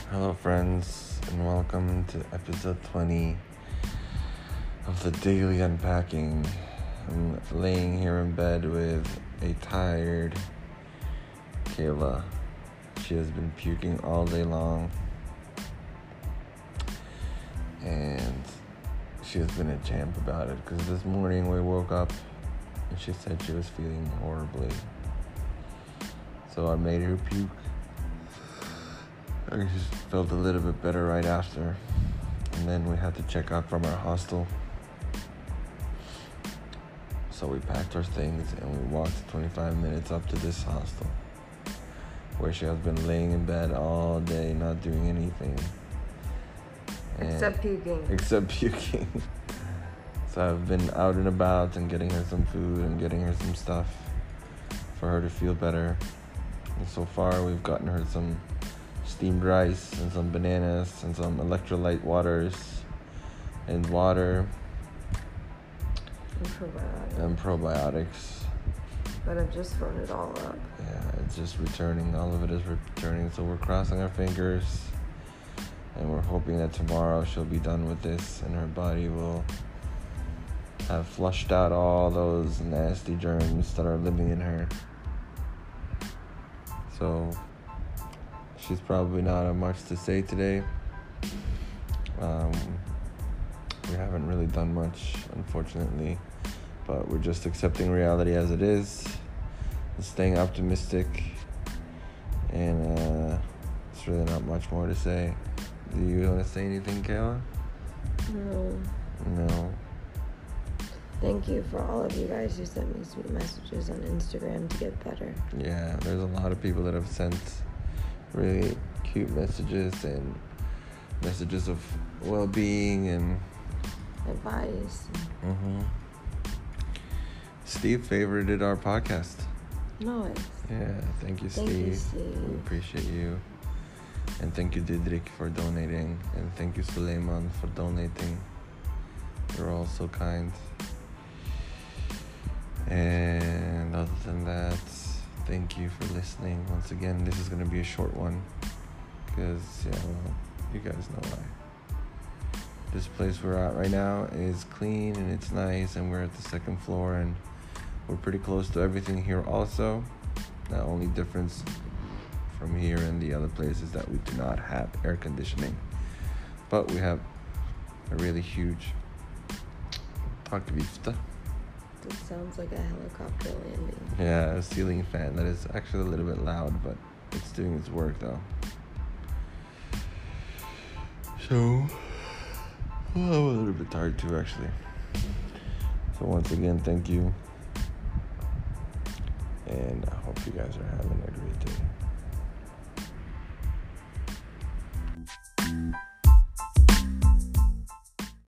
Hello, friends, and welcome to episode 20 of the Daily Unpacking. I'm laying here in bed with a tired Kayla. She has been puking all day long, and she has been a champ about it because this morning we woke up and she said she was feeling horribly. So I made her puke. I just felt a little bit better right after. And then we had to check out from our hostel. So we packed our things and we walked 25 minutes up to this hostel, where she has been laying in bed all day, not doing anything. Except puking. So I've been out and about and getting her some food and getting her some stuff for her to feel better. And so far we've gotten her some steamed rice and some bananas and some electrolyte waters and water and probiotics. But I've just thrown it all up. Yeah, it's just returning. All of it is returning. So we're crossing our fingers and we're hoping that tomorrow she'll be done with this and her body will have flushed out all those nasty germs that are living in her. So she's probably not much to say today. We haven't really done much, unfortunately, but we're just accepting reality as it is and staying optimistic, and it's really not much more to say. Do you want to say anything, Kayla? No. Thank you for all of you guys who sent me sweet messages on Instagram to get better. Yeah, there's a lot of people that have sent really cute messages and messages of well-being and advice. Steve favorited our podcast. Nice. Yeah, thank you, Steve. Thank you, Steve. We appreciate you. And thank you, Didrik, for donating. And thank you, Suleiman, for donating. You're all so kind. And other than that, thank you for listening. Once again, this is going to be a short one because, you guys know why. This place we're at right now is clean and it's nice, and we're at the second floor and we're pretty close to everything here also. The only difference from here and the other place is that we do not have air conditioning, but we have a really huge takvifta. It sounds like a helicopter landing. Yeah, a ceiling fan that is actually a little bit loud, but it's doing its work though. So, I'm a little bit tired too, actually. So once again, thank you. And I hope you guys are having a great day.